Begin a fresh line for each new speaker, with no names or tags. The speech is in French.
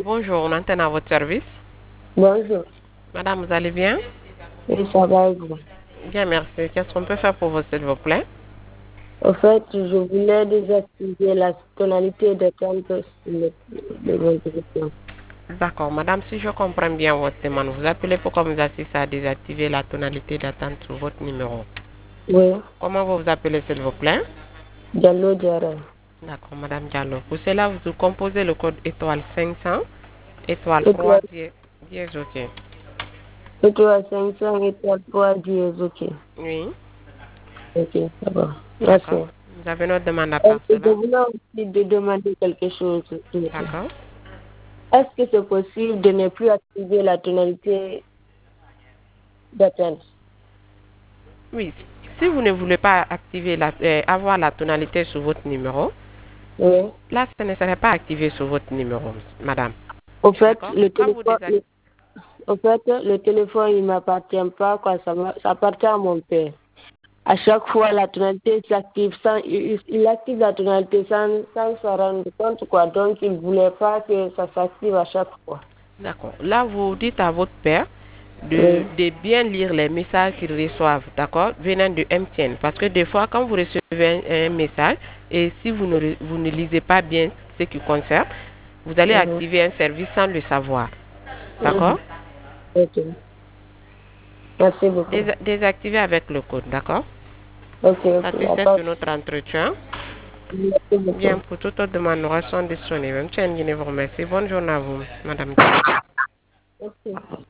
bonjour, on antenne à votre service.
Bonjour.
Madame, vous allez bien?
Oui, ça va et vous?
Bien, merci. Qu'est-ce qu'on peut faire pour vous, s'il vous plaît?
Au fait, je voulais désactiver la tonalité de compte de mon téléphone.
D'accord, madame, si je comprends bien votre demande, vous appelez pour qu'on vous assiste à désactiver la tonalité d'attente sur votre numéro.
Oui,
Comment vous vous appelez, s'il vous plaît?
Diallo Diarra.
D'accord, madame Diallo. Pour cela, vous composez le code étoile 500, étoile 3,
Étoile,
dièse, OK.
étoile 500, étoile 3, dièse, ok.
Oui,
Ok, ça va. Merci.
d'accord. Vous avez notre demande à part
Je
cela?
voulais aussi demander quelque chose, s'il vous plaît.
D'accord.
Est-ce que c'est possible de ne plus activer la tonalité d'attente?
Oui, si vous ne voulez pas activer avoir la tonalité sur votre numéro,
Oui.
là, ce ne serait pas activé sur votre numéro, madame.
Au fait,
D'accord?
le
Quand vous
téléphone, au fait, le téléphone, il m'appartient pas, quoi. Ça appartient à mon père. À chaque fois, la tonalité s'active sans, il active la tonalité sans se rendre compte, quoi. Donc, il ne voulait pas que ça s'active à chaque fois.
D'accord. Là, vous dites à votre père
Oui.
de bien lire les messages qu'ils reçoivent, d'accord, venant de MTN. Parce que des fois, quand vous recevez un message, et si vous ne lisez pas bien ce qui concerne, vous allez
Mhm.
activer un service sans le savoir.
Mhm.
D'accord?
Ok. Merci beaucoup.
Désactiver avec le code, d'accord?
Ok, ok.
Satisfait de notre entretien.
Merci
Bien,
beaucoup.
pour toute autre demande, nous restons disponibles. MTN vous remercie. Bonne journée à vous, madame Diallo.
Merci.